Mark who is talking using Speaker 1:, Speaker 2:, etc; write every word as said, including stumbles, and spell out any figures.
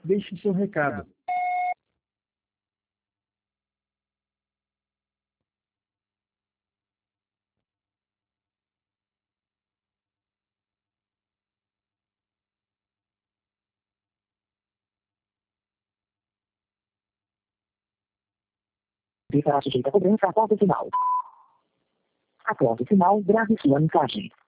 Speaker 1: Deixe seu recado.
Speaker 2: Estará sujeita a cobrança após o final. Após o final, grave sua mensagem.